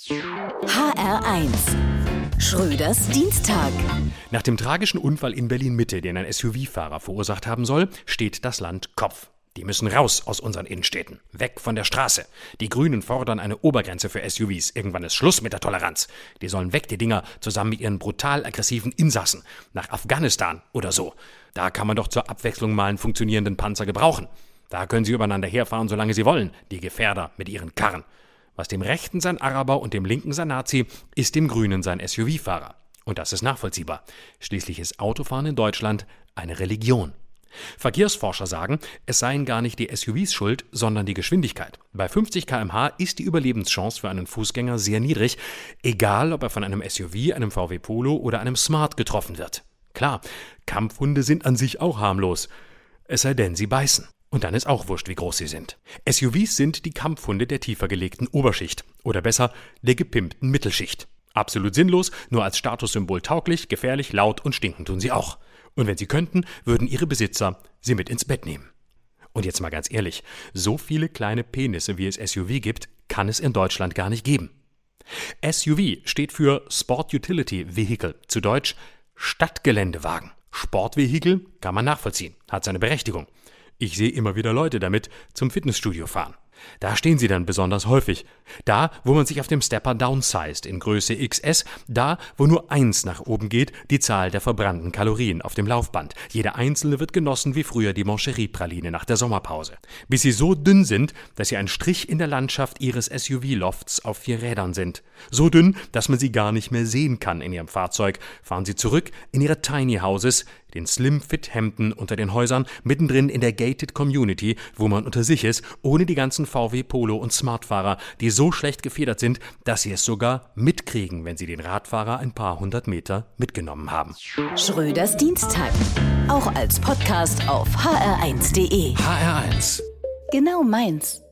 HR1 Schröders Dienstag. Nach dem tragischen Unfall in Berlin-Mitte, den ein SUV-Fahrer verursacht haben soll, steht das Land Kopf. Die müssen raus aus unseren Innenstädten, weg von der Straße. Die Grünen fordern eine Obergrenze für SUVs. Irgendwann ist Schluss mit der Toleranz. Die sollen weg, die Dinger, zusammen mit ihren brutal aggressiven Insassen. Nach Afghanistan oder so. Da kann man doch zur Abwechslung mal einen funktionierenden Panzer gebrauchen. Da können sie übereinander herfahren, solange sie wollen, die Gefährder mit ihren Karren. Was dem Rechten sein Araber und dem Linken sein Nazi, ist dem Grünen sein SUV-Fahrer. Und das ist nachvollziehbar. Schließlich ist Autofahren in Deutschland eine Religion. Verkehrsforscher sagen, es seien gar nicht die SUVs schuld, sondern die Geschwindigkeit. Bei 50 km/h ist die Überlebenschance für einen Fußgänger sehr niedrig, egal ob er von einem SUV, einem VW Polo oder einem Smart getroffen wird. Klar, Kampfhunde sind an sich auch harmlos, es sei denn, sie beißen. Und dann ist auch wurscht, wie groß sie sind. SUVs sind die Kampfhunde der tiefer gelegten Oberschicht oder besser der gepimpten Mittelschicht. Absolut sinnlos, nur als Statussymbol tauglich, gefährlich, laut und stinken tun sie auch. Und wenn sie könnten, würden ihre Besitzer sie mit ins Bett nehmen. Und jetzt mal ganz ehrlich, so viele kleine Penisse, wie es SUV gibt, kann es in Deutschland gar nicht geben. SUV steht für Sport Utility Vehicle, zu Deutsch Stadtgeländewagen. Sportvehikel kann man nachvollziehen, hat seine Berechtigung. Ich sehe immer wieder Leute damit zum Fitnessstudio fahren. Da stehen sie dann besonders häufig. Da, wo man sich auf dem Stepper downsized in Größe XS, da, wo nur 1 nach oben geht, die Zahl der verbrannten Kalorien auf dem Laufband. Jede einzelne wird genossen wie früher die Moncherie-Praline nach der Sommerpause. Bis sie so dünn sind, dass sie ein Strich in der Landschaft ihres SUV-Lofts auf 4 Rädern sind. So dünn, dass man sie gar nicht mehr sehen kann in ihrem Fahrzeug, fahren sie zurück in ihre Tiny Houses, den Slim-Fit-Hemden unter den Häusern, mittendrin in der Gated Community, wo man unter sich ist, ohne die ganzen VW Polo und Smartfahrer, die so schlecht gefedert sind, dass sie es sogar mitkriegen, wenn sie den Radfahrer ein paar 100 Meter mitgenommen haben. Schröders Dienstag. Auch als Podcast auf hr1.de. HR1. Genau meins.